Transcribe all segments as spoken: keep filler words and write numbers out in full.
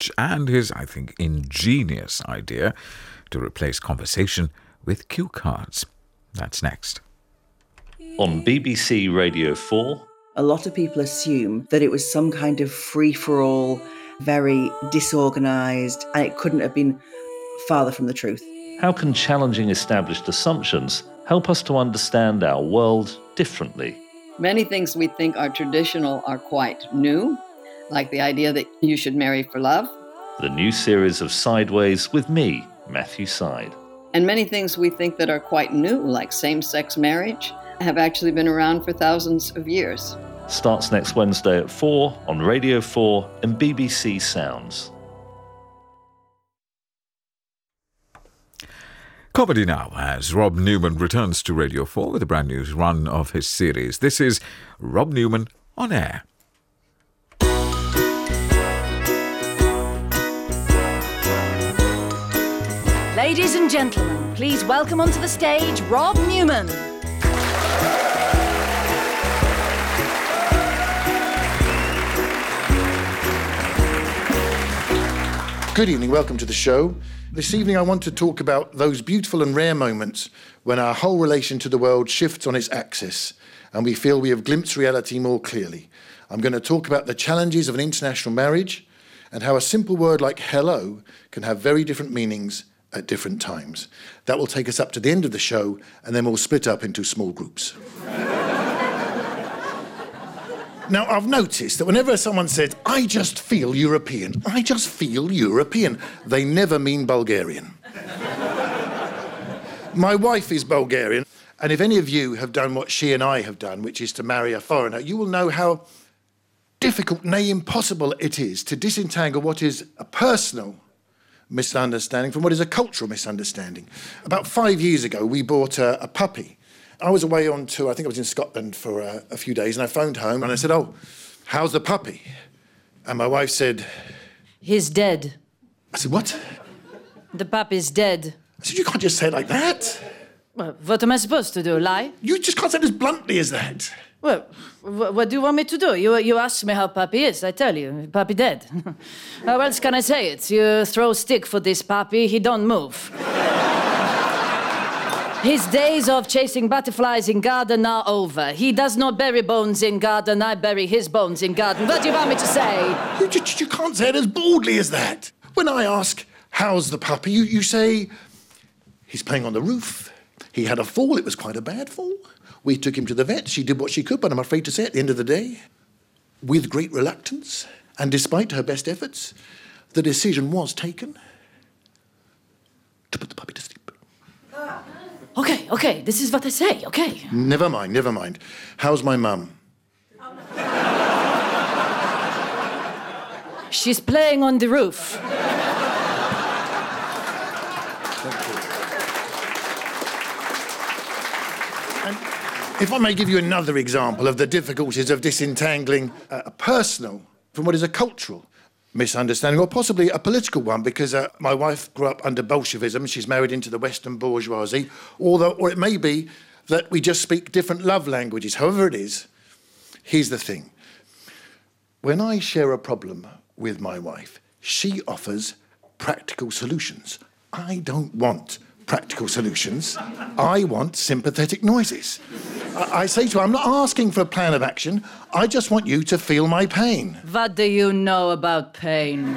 and his, I think, ingenious idea to replace conversation with cue cards. That's next. On B B C Radio four... A lot of people assume that it was some kind of free-for-all, very disorganised, and it couldn't have been farther from the truth. How can challenging established assumptions help us to understand our world differently? Many things we think are traditional are quite new, like the idea that you should marry for love. The new series of Sideways with me, Matthew Side. And many things we think that are quite new, like same-sex marriage, have actually been around for thousands of years. Starts next Wednesday at four on Radio four and B B C Sounds. Comedy now, as Rob Newman returns to Radio four with a brand new run of his series. This is Rob Newman on Air. Ladies and gentlemen, please welcome onto the stage Rob Newman. Good evening, welcome to the show. This evening I want to talk about those beautiful and rare moments when our whole relation to the world shifts on its axis and we feel we have glimpsed reality more clearly. I'm going to talk about the challenges of an international marriage and how a simple word like hello can have very different meanings at different times. That will take us up to the end of the show and then we'll split up into small groups. Now, I've noticed that whenever someone says, I just feel European, I just feel European, they never mean Bulgarian. My wife is Bulgarian, and if any of you have done what she and I have done, which is to marry a foreigner, you will know how difficult, nay, impossible it is to disentangle what is a personal misunderstanding from what is a cultural misunderstanding. About five years ago, we bought a, a puppy. I was away on tour, I think I was in Scotland for a, a few days, and I phoned home and I said, oh, how's the puppy? And my wife said... He's dead. I said, what? The puppy's dead. I said, you can't just say it like that. Well, what am I supposed to do, lie? You just can't say it as bluntly as that. Well, wh- what do you want me to do? You you ask me how puppy is, I tell you, puppy dead. How else can I say it? You throw stick for this puppy, he don't move. His days of chasing butterflies in garden are over. He does not bury bones in garden, I bury his bones in garden. What do you want me to say? You, you, you can't say it as boldly as that. When I ask, how's the puppy, you, you say, he's playing on the roof. He had a fall, it was quite a bad fall. We took him to the vet, she did what she could, but I'm afraid to say at the end of the day, with great reluctance, and despite her best efforts, the decision was taken to put the puppy to sleep. Okay, okay, this is what I say, okay. Never mind, never mind. How's my mum? She's playing on the roof. And if I may give you another example of the difficulties of disentangling a personal from what is a cultural misunderstanding, or possibly a political one, because uh, my wife grew up under Bolshevism, she's married into the Western bourgeoisie, although, or it may be that we just speak different love languages. However it is, here's the thing. When I share a problem with my wife, she offers practical solutions. I don't want practical solutions. I want sympathetic noises. I, I say to her, I'm not asking for a plan of action. I just want you to feel my pain. What do you know about pain?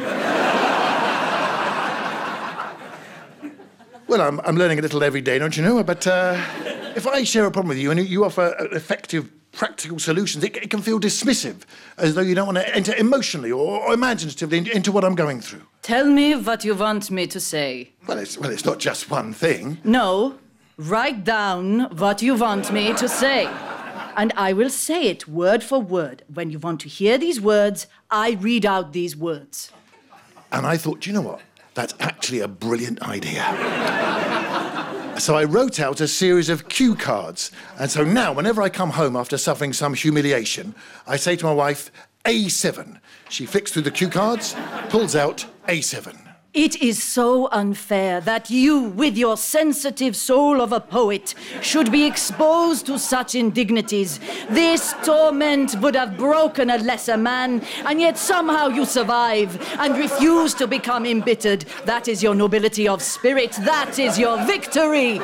Well, I'm, I'm learning a little every day, don't you know? But uh, if I share a problem with you and you offer effective practical solutions, it, it can feel dismissive, as though you don't want to enter emotionally or, or imaginatively into, into what I'm going through. Tell me what you want me to say. Well, it's, well, it's not just one thing. No, write down what you want me to say. And I will say it word for word. When you want to hear these words, I read out these words. And I thought, do you know what? That's actually a brilliant idea. So I wrote out a series of cue cards. And so now, whenever I come home after suffering some humiliation, I say to my wife, A seven. She flicks through the cue cards, pulls out A seven. It is so unfair that you, with your sensitive soul of a poet, should be exposed to such indignities. This torment would have broken a lesser man, and yet somehow you survive and refuse to become embittered. That is your nobility of spirit. That is your victory.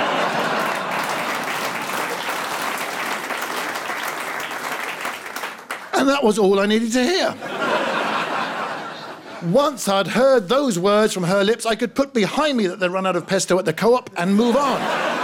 And that was all I needed to hear. Once I'd heard those words from her lips, I could put behind me that they'd run out of pesto at the Co-op and move on.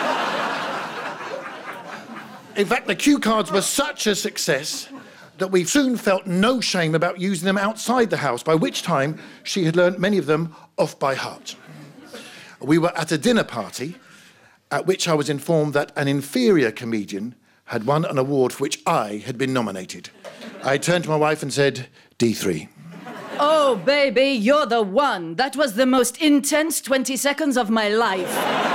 In fact, the cue cards were such a success that we soon felt no shame about using them outside the house, by which time she had learnt many of them off by heart. We were at a dinner party at which I was informed that an inferior comedian had won an award for which I had been nominated. I turned to my wife and said, D three. Oh, baby, you're the one. That was the most intense twenty seconds of my life.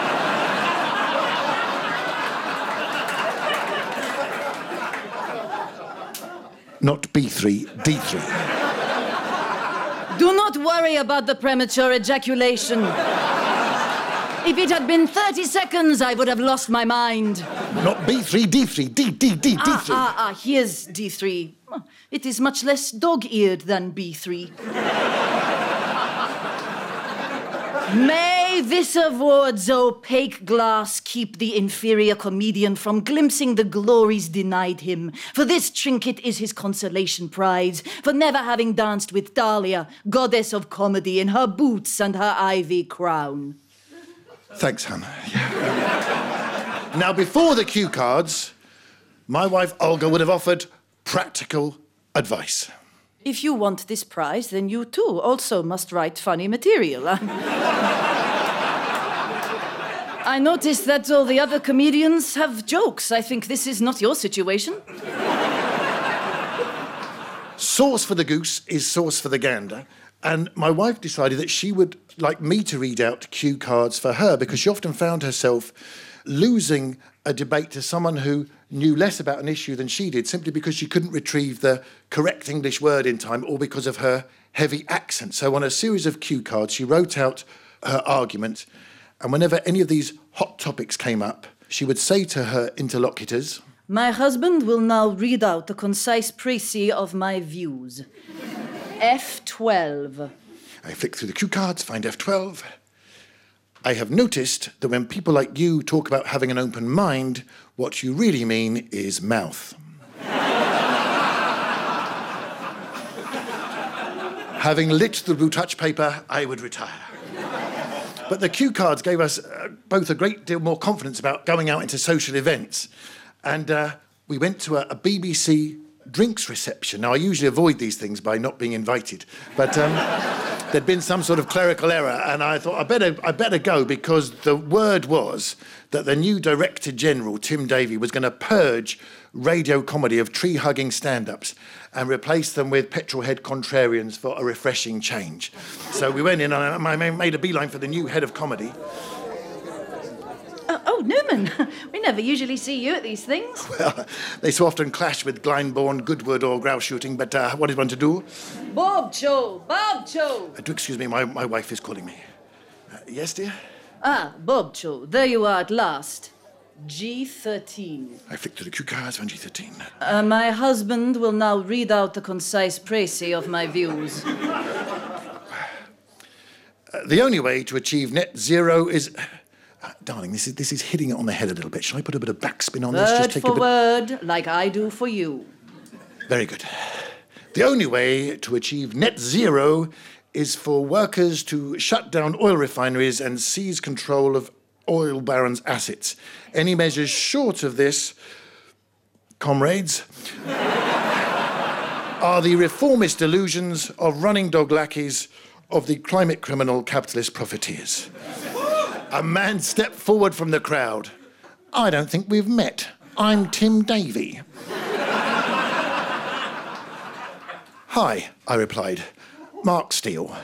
Not B three, D three. Do not worry about the premature ejaculation. If it had been thirty seconds, I would have lost my mind. Not B three, D three, D, D, D, D three. Ah, ah, ah, here's D three. It is much less dog-eared than B three. May this award's opaque glass keep the inferior comedian from glimpsing the glories denied him. For this trinket is his consolation prize, for never having danced with Dahlia, goddess of comedy, in her boots and her ivy crown. Thanks, Hannah. Yeah. Now, before the cue cards, my wife Olga would have offered practical advice. If you want this prize, then you too also must write funny material. I noticed that all the other comedians have jokes. I think this is not your situation. Sauce for the goose is sauce for the gander. And my wife decided that she would like me to read out cue cards for her, because she often found herself losing a debate to someone who knew less about an issue than she did, simply because she couldn't retrieve the correct English word in time, or because of her heavy accent. So on a series of cue cards, she wrote out her argument, and whenever any of these hot topics came up, she would say to her interlocutors, "My husband will now read out the concise précis of my views. F twelve. I flick through the cue cards, find F twelve. I have noticed that when people like you talk about having an open mind, what you really mean is mouth. Having lit the retouch paper, I would retire. But the cue cards gave us uh, both a great deal more confidence about going out into social events. And uh, we went to a, a B B C drinks reception. Now, I usually avoid these things by not being invited, but um, there'd been some sort of clerical error, and I thought I better I better go, because the word was that the new Director General, Tim Davie, was going to purge radio comedy of tree-hugging stand-ups and replace them with petrol-head contrarians for a refreshing change. So we went in, and I made a beeline for the new head of comedy. Uh, oh, Newman, we never usually see you at these things. Well, they so often clash with Glyndebourne, Goodwood or grouse shooting, but uh, what is one to do? Bob Cho, Bob Cho. Uh, do excuse me, my, my wife is calling me. Uh, yes, dear? Ah, Bob Cho, there you are at last. G thirteen. I flicked through the cue cards on G thirteen. Uh, my husband will now read out the concise précis of my views. Uh, the only way to achieve net zero is... Uh, darling, this is this is hitting it on the head a little bit. Shall I put a bit of backspin on Word this? Just take for a bit... word, like I do for you. Very good. The only way to achieve net zero is for workers to shut down oil refineries and seize control of oil barons' assets. Any measures short of this, comrades, are the reformist delusions of running dog lackeys of the climate criminal capitalist profiteers. A man stepped forward from the crowd. I don't think we've met. I'm Tim Davie. Hi, I replied. Mark Steele.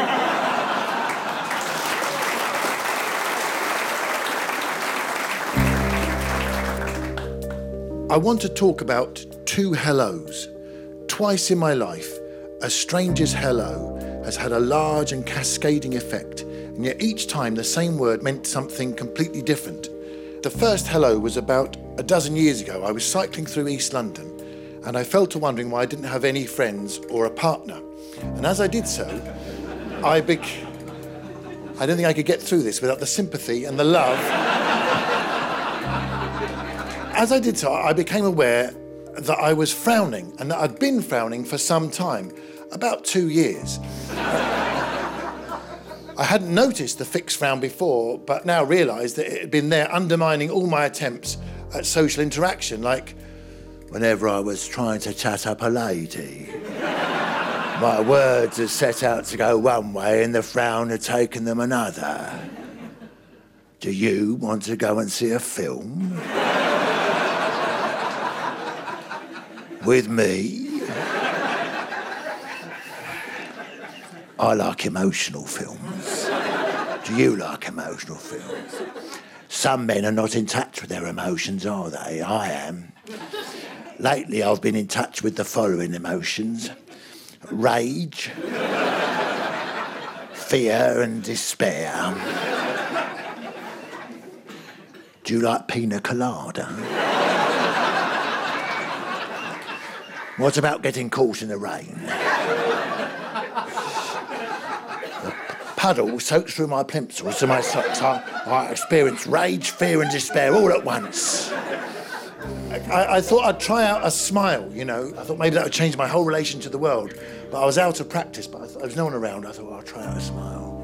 I want to talk about two hellos. Twice in my life, a stranger's hello has had a large and cascading effect, and yet each time the same word meant something completely different. The first hello was about a dozen years ago. I was cycling through East London, and I fell to wondering why I didn't have any friends or a partner. And as I did so, I bec... I don't think I could get through this without the sympathy and the love. As I did so, I became aware that I was frowning, and that I'd been frowning for some time, about two years. I hadn't noticed the fixed frown before, but now realised that it had been there undermining all my attempts at social interaction, like whenever I was trying to chat up a lady. My words had set out to go one way and the frown had taken them another. Do you want to go and see a film? With me? I like emotional films. Do you like emotional films? Some men are not in touch with their emotions, are they? I am. Lately, I've been in touch with the following emotions: rage, fear and despair. Do you like pina colada? What about getting caught in the rain? The puddle soaks through my plimsolls to my socks. I, I experience rage, fear and despair all at once. I, I thought I'd try out a smile, you know. I thought maybe that would change my whole relation to the world. But I was out of practice, but I thought, there was no one around. I thought, well, I'll try out a smile.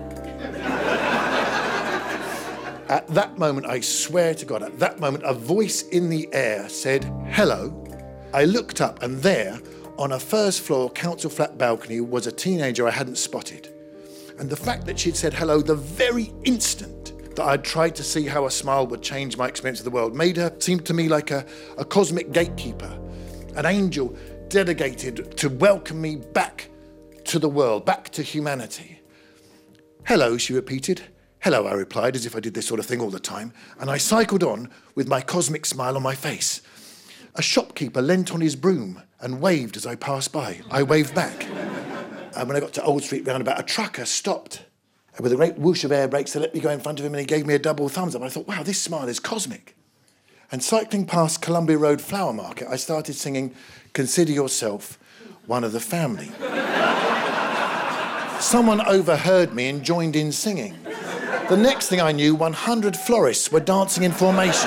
At that moment, I swear to God, at that moment, a voice in the air said, hello. I looked up, and there, on a first floor council flat balcony, was a teenager I hadn't spotted. And the fact that she'd said hello the very instant that I'd tried to see how a smile would change my experience of the world made her seem to me like a, a cosmic gatekeeper, an angel dedicated to welcome me back to the world, back to humanity. Hello, she repeated. Hello, I replied, as if I did this sort of thing all the time, and I cycled on with my cosmic smile on my face. A shopkeeper leant on his broom and waved as I passed by. I waved back. And when I got to Old Street roundabout, a trucker stopped. And with a great whoosh of air brakes, they let me go in front of him and he gave me a double thumbs up. I thought, wow, this smile is cosmic. And cycling past Columbia Road Flower Market, I started singing, Consider Yourself One of the Family. Someone overheard me and joined in singing. The next thing I knew, one hundred florists were dancing in formation.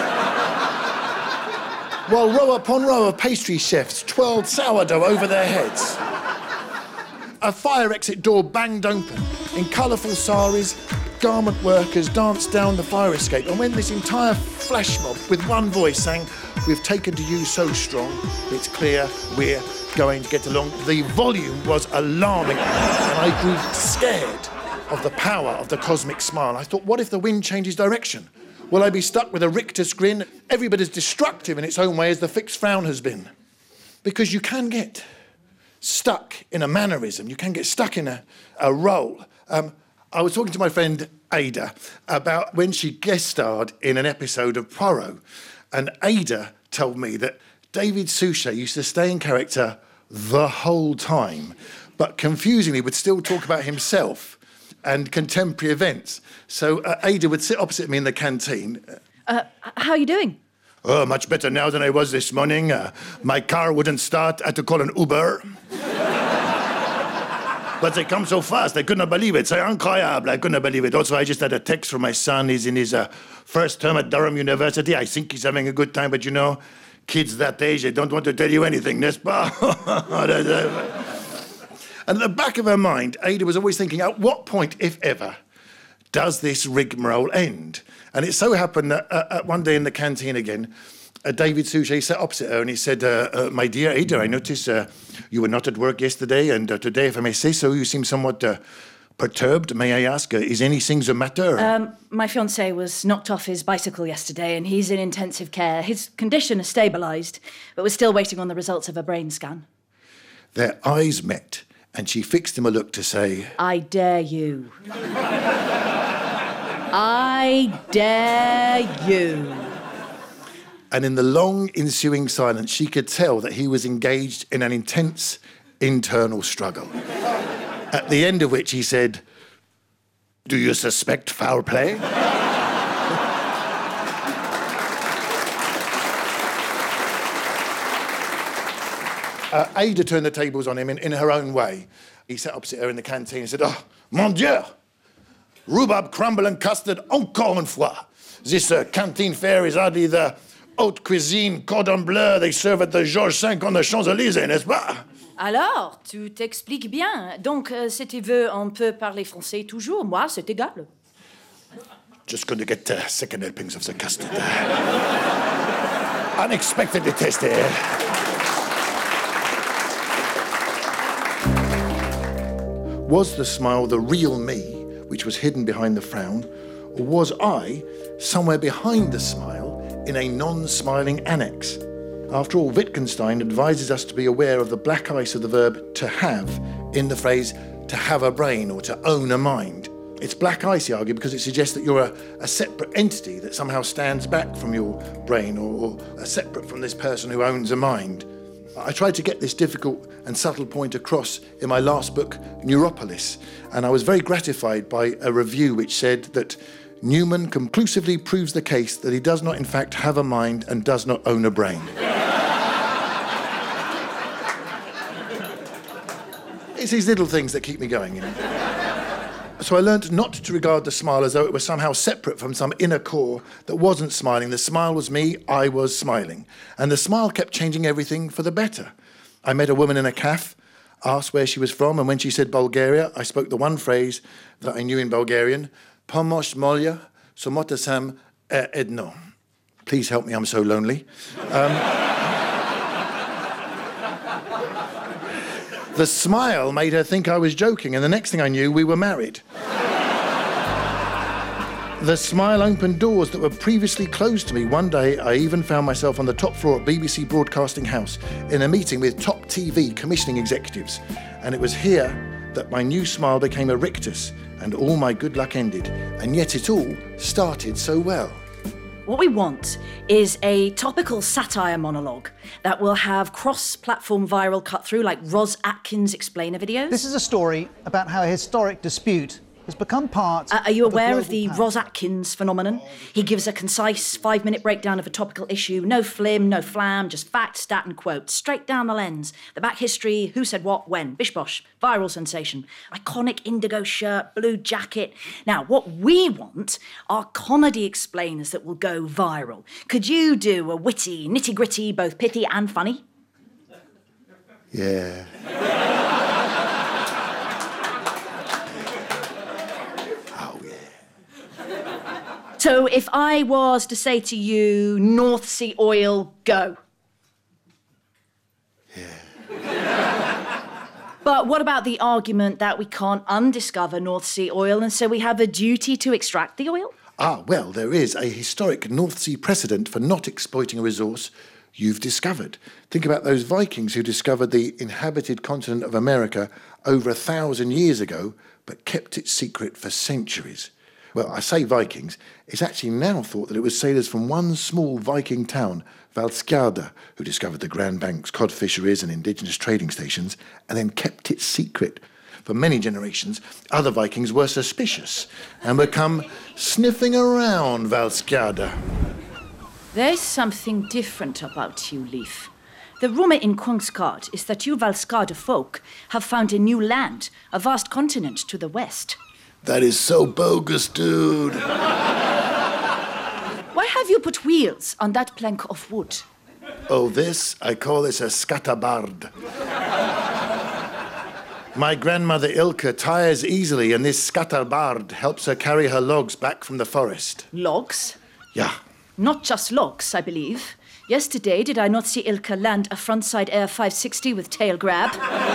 While row upon row of pastry chefs twirled sourdough over their heads. A fire exit door banged open. In colourful saris, garment workers danced down the fire escape. And when this entire flash mob with one voice sang, we've taken to you so strong, it's clear we're going to get along, the volume was alarming. And I grew scared of the power of the cosmic smile. I thought, what if the wind changes direction? Will I be stuck with a rictus grin, every bit as destructive in its own way as the fixed frown has been? Because you can get stuck in a mannerism, you can get stuck in a, a role. Um, I was talking to my friend Ada about when she guest starred in an episode of Poirot, and Ada told me that David Suchet used to stay in character the whole time, but confusingly would still talk about himself and contemporary events. So uh, Ada would sit opposite me in the canteen. Uh, how are you doing? Oh, much better now than I was this morning. Uh, my car wouldn't start. I had to call an Uber. But they come so fast, I couldn't believe it. C'est incroyable, I couldn't believe it. Also, I just had a text from my son. He's in his uh, first term at Durham University. I think he's having a good time, but you know, kids that age, they don't want to tell you anything, n'est-ce pas? And at the back of her mind, Ada was always thinking, at what point, if ever, does this rigmarole end? And it so happened that uh, one day in the canteen again, uh, David Suchet sat opposite her and he said, uh, uh, my dear Ada, I noticed uh, you were not at work yesterday, and uh, today, if I may say so, you seem somewhat uh, perturbed. May I ask, uh, is anything the matter? Um, my fiancé was knocked off his bicycle yesterday and he's in intensive care. His condition is stabilised, but we're still waiting on the results of a brain scan. Their eyes met, and she fixed him a look to say, I dare you. I dare you. And in the long ensuing silence, she could tell that he was engaged in an intense internal struggle. At the end of which he said, "Do you suspect foul play?" uh, Ada turned the tables on him in, in her own way. He sat opposite her in the canteen and said, "Oh, mon Dieu! Rhubarb crumble and custard encore une fois. This uh, canteen fare is hardly the haute cuisine cordon bleu they serve at the Georges cinq on the Champs-Élysées, n'est-ce pas?" Alors, tu t'expliques bien. Donc, euh, si tu veux, on peut parler français toujours. Moi, c'est égal. Just going to get uh, second helpings of the custard. Uh, unexpectedly tasty. Was the smile the real me, which was hidden behind the frown, or was I somewhere behind the smile in a non-smiling annex? After all, Wittgenstein advises us to be aware of the black ice of the verb to have in the phrase to have a brain or to own a mind. It's black ice, he argued, because it suggests that you're a, a separate entity that somehow stands back from your brain or, or a separate from this person who owns a mind. I tried to get this difficult and subtle point across in my last book, Neuropolis, and I was very gratified by a review which said that Newman conclusively proves the case that he does not in fact have a mind and does not own a brain. It's these little things that keep me going, you know. So I learned not to regard the smile as though it was somehow separate from some inner core that wasn't smiling. The smile was me, I was smiling. And the smile kept changing everything for the better. I met a woman in a cafe, asked where she was from, and when she said Bulgaria, I spoke the one phrase that I knew in Bulgarian, Pomosh molja, somota sam edno. Please help me, I'm so lonely. Um, The smile made her think I was joking, and the next thing I knew, we were married. The smile opened doors that were previously closed to me. One day, I even found myself on the top floor at B B C Broadcasting House in a meeting with top T V commissioning executives. And it was here that my new smile became a rictus, and all my good luck ended. And yet it all started so well. What we want is a topical satire monologue that will have cross-platform viral cut-through like Ros Atkins explainer videos. This is a story about how a historic dispute has become part uh, Are you of aware a of the global Ros Atkins phenomenon? He gives a concise five-minute breakdown of a topical issue. No flim, no flam, just fact, stat and quote. Straight down the lens. The back history, who said what, when. Bish bosh. Viral sensation. Iconic indigo shirt, blue jacket. Now, what we want are comedy explainers that will go viral. Could you do a witty, nitty-gritty, both pithy and funny? Yeah. So if I was to say to you, North Sea oil, go. Yeah. But what about the argument that we can't undiscover North Sea oil and so we have a duty to extract the oil? Ah, well, there is a historic North Sea precedent for not exploiting a resource you've discovered. Think about those Vikings who discovered the inhabited continent of America over a thousand years ago, but kept it secret for centuries. Well, I say Vikings. It's actually now thought that it was sailors from one small Viking town, Valskjærda, who discovered the Grand Banks, cod fisheries and indigenous trading stations, and then kept it secret. For many generations, other Vikings were suspicious and would come sniffing around Valskjærda. There's something different about you, Leif. The rumour in Kongsgard is that you Valskjærda folk have found a new land, a vast continent to the west. That is so bogus, dude. Why have you put wheels on that plank of wood? Oh, this? I call this a skattabard. My grandmother Ilka tires easily, and this skattabard helps her carry her logs back from the forest. Logs? Yeah. Not just logs, I believe. Yesterday, did I not see Ilka land a frontside Air five sixty with tail grab?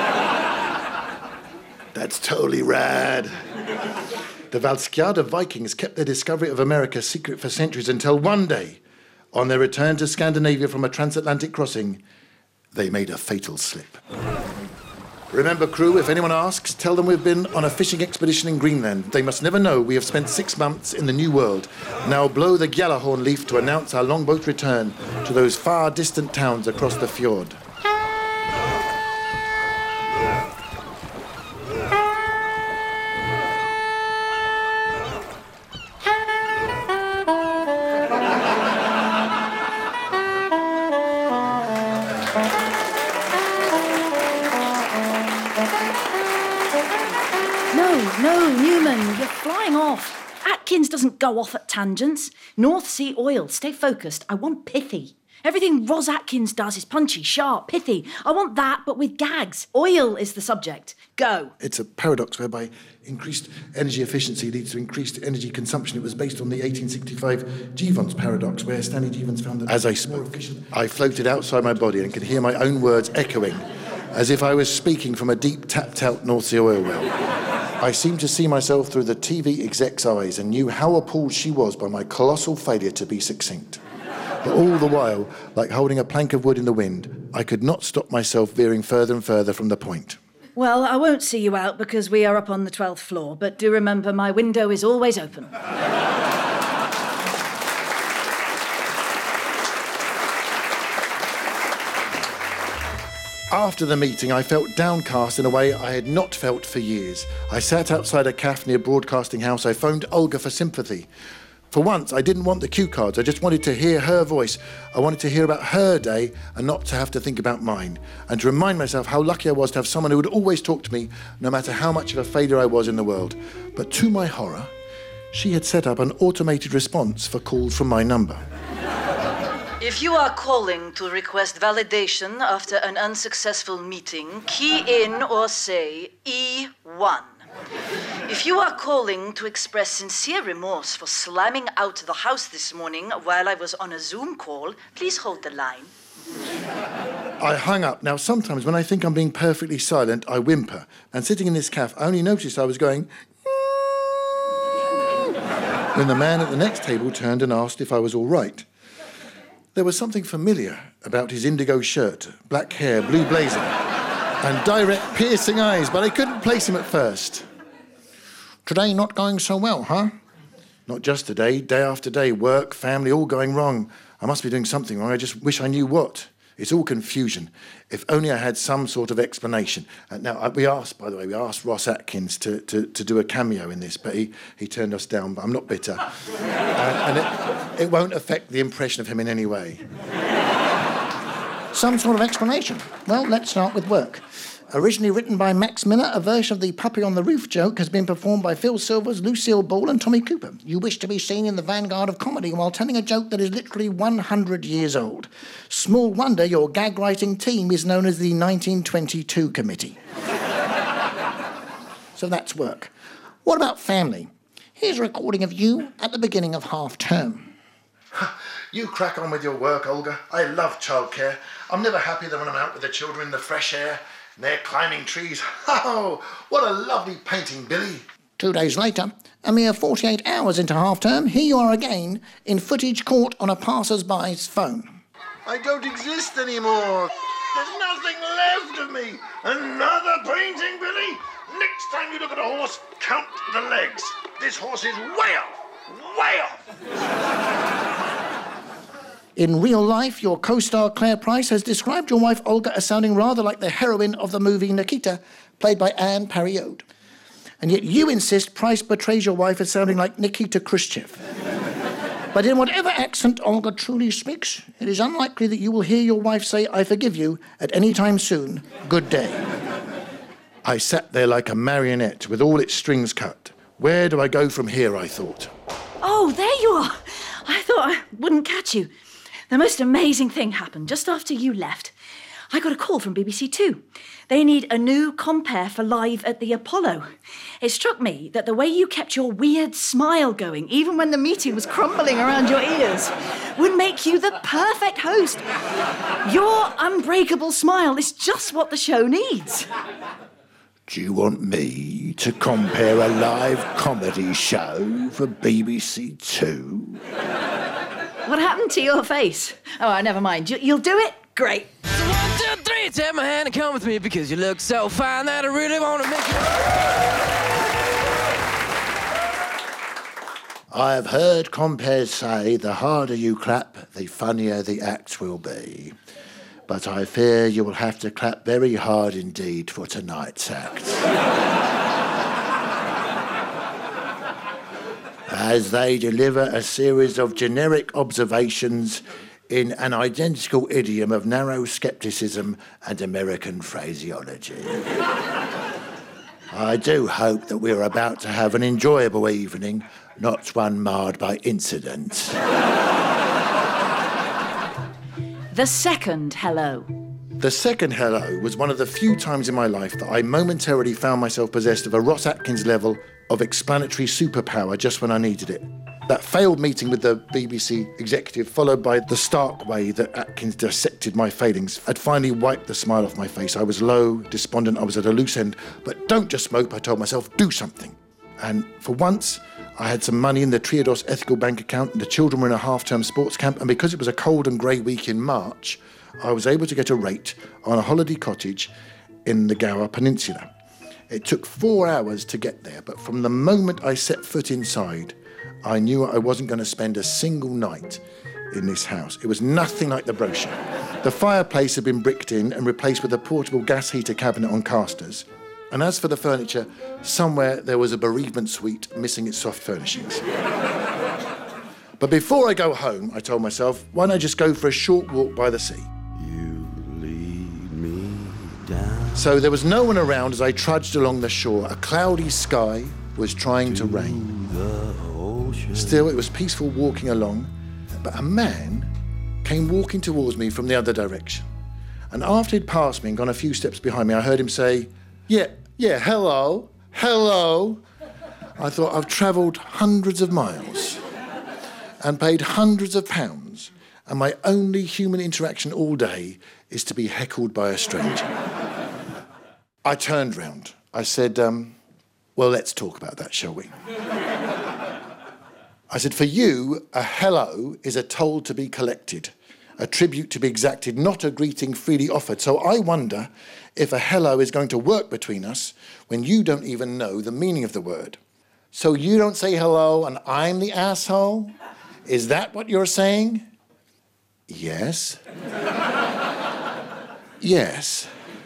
That's totally rad. The Valskjærda Vikings kept their discovery of America secret for centuries until one day, on their return to Scandinavia from a transatlantic crossing, they made a fatal slip. Remember, crew, if anyone asks, tell them we've been on a fishing expedition in Greenland. They must never know we have spent six months in the New World. Now blow the Gjallarhorn leaf to announce our longboat return to those far distant towns across the fjord. you're flying off. Atkins doesn't go off at tangents. North Sea Oil, stay focused. I want pithy. Everything Ros Atkins does is punchy, sharp, pithy. I want that, but with gags. Oil is the subject. Go. It's a paradox whereby increased energy efficiency leads to increased energy consumption. It was based on the eighteen sixty-five Jevons paradox, where Stanley Jevons found that as I spoke, I floated outside my body and could hear my own words echoing, as if I was speaking from a deep tapped-out North Sea oil well. I seemed to see myself through the T V exec's eyes and knew how appalled she was by my colossal failure to be succinct. But all the while, like holding a plank of wood in the wind, I could not stop myself veering further and further from the point. Well, I won't see you out because we are up on the twelfth floor, but do remember my window is always open. After the meeting, I felt downcast in a way I had not felt for years. I sat outside a cafe near Broadcasting House. I phoned Olga for sympathy. For once, I didn't want the cue cards. I just wanted to hear her voice. I wanted to hear about her day and not to have to think about mine. And to remind myself how lucky I was to have someone who would always talk to me, no matter how much of a failure I was in the world. But to my horror, she had set up an automated response for calls from my number. If you are calling to request validation after an unsuccessful meeting, key in or say E one. If you are calling to express sincere remorse for slamming out the house this morning while I was on a Zoom call, please hold the line. I hung up. Now, sometimes when I think I'm being perfectly silent, I whimper. And sitting in this cafe, I only noticed I was going... when the man at the next table turned and asked if I was all right. There was something familiar about his indigo shirt, black hair, blue blazer, and direct, piercing eyes, but I couldn't place him at first. Today not going so well, huh? Not just today, day after day, work, family, all going wrong. I must be doing something wrong, I just wish I knew what. It's all confusion. If only I had some sort of explanation. And now, we asked, by the way, we asked Ros Atkins to, to, to do a cameo in this, but he, he turned us down, but I'm not bitter. and and it, it won't affect the impression of him in any way. Some sort of explanation. Well, let's start with work. Originally written by Max Miller, a version of the Puppy on the Roof joke has been performed by Phil Silvers, Lucille Ball and Tommy Cooper. You wish to be seen in the vanguard of comedy while telling a joke that is literally one hundred years old. Small wonder your gag-writing team is known as the nineteen twenty-two Committee. So that's work. What about family? Here's a recording of you at the beginning of half-term. You crack on with your work, Olga. I love childcare. I'm never happier than when I'm out with the children in the fresh air. And they're climbing trees. Oh, what a lovely painting, Billy. Two days later, a mere forty-eight hours into half-term, here you are again, in footage caught on a passers-by's phone. I don't exist anymore. There's nothing left of me. Another painting, Billy. Next time you look at a horse, count the legs. This horse is way off. Way off. In real life, your co-star Claire Price has described your wife Olga as sounding rather like the heroine of the movie Nikita, played by Anne Pariode. And yet you insist Price portrays your wife as sounding like Nikita Khrushchev. But in whatever accent Olga truly speaks, it is unlikely that you will hear your wife say, "I forgive you," at any time soon. Good day. I sat there like a marionette with all its strings cut. Where do I go from here, I thought. Oh, there you are. I thought I wouldn't catch you. The most amazing thing happened just after you left. I got a call from B B C Two. They need a new compere for Live at the Apollo. It struck me that the way you kept your weird smile going, even when the meeting was crumbling around your ears, would make you the perfect host. Your unbreakable smile is just what the show needs. Do you want me to compare a live comedy show for B B C Two? What happened to your face? Oh, never mind. You, you'll do it? Great. So one, two, three, take my hand and come with me because you look so fine that I really want to make you... I have heard compares say the harder you clap, the funnier the act will be. But I fear you will have to clap very hard indeed for tonight's act. As they deliver a series of generic observations in an identical idiom of narrow scepticism and American phraseology. I do hope that we're about to have an enjoyable evening, not one marred by incidents. The second hello. The second hello was one of the few times in my life that I momentarily found myself possessed of a Ross Atkins level of explanatory superpower just when I needed it. That failed meeting with the B B C executive, followed by the stark way that Atkins dissected my failings, had finally wiped the smile off my face. I was low, despondent, I was at a loose end. But don't just mope, I told myself, do something. And for once, I had some money in the Triodos Ethical Bank account, and the children were in a half-term sports camp, and because it was a cold and grey week in March, I was able to get a rate on a holiday cottage in the Gower Peninsula. It took four hours to get there, but from the moment I set foot inside, I knew I wasn't going to spend a single night in this house. It was nothing like the brochure. The fireplace had been bricked in and replaced with a portable gas heater cabinet on casters. And as for the furniture, somewhere there was a bereavement suite missing its soft furnishings. But before I go home, I told myself, why don't I just go for a short walk by the sea? You lead me down. So there was no one around as I trudged along the shore. A cloudy sky was trying to rain. Still, it was peaceful walking along, but a man came walking towards me from the other direction. And after he'd passed me and gone a few steps behind me, I heard him say, yeah, yeah, hello, hello. I thought, I've travelled hundreds of miles and paid hundreds of pounds, and my only human interaction all day is to be heckled by a stranger. I turned round. I said, um, well, let's talk about that, shall we? I said, for you, a hello is a toll to be collected, a tribute to be exacted, not a greeting freely offered. So I wonder if a hello is going to work between us when you don't even know the meaning of the word. So you don't say hello and I'm the asshole? Is that what you're saying? Yes. Yes.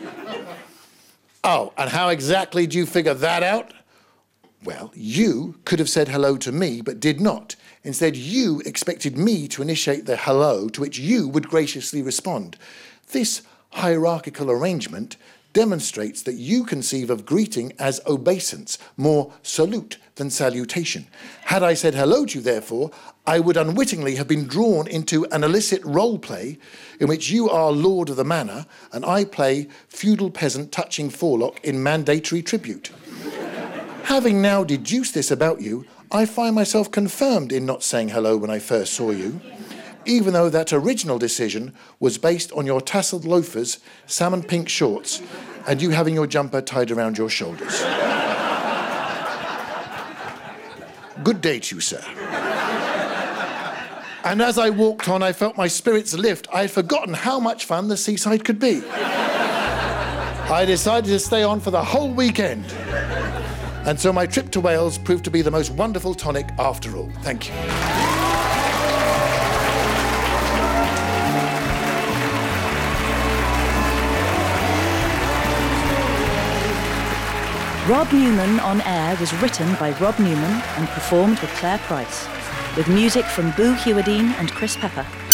Oh, and how exactly do you figure that out? Well, you could have said hello to me, but did not. Instead, you expected me to initiate the hello, to which you would graciously respond. This hierarchical arrangement demonstrates that you conceive of greeting as obeisance, more salute than salutation. Had I said hello to you, therefore, I would unwittingly have been drawn into an illicit role play in which you are lord of the manor and I play feudal peasant touching forelock in mandatory tribute. Having now deduced this about you, I find myself confirmed in not saying hello when I first saw you, even though that original decision was based on your tasselled loafers, salmon pink shorts, and you having your jumper tied around your shoulders. Good day to you, sir. And as I walked on, I felt my spirits lift. I had forgotten how much fun the seaside could be. I decided to stay on for the whole weekend. And so my trip to Wales proved to be the most wonderful tonic after all. Thank you. Rob Newman on Air was written by Rob Newman and performed with Claire Price, with music from Boo Hewardine and Chris Pepper.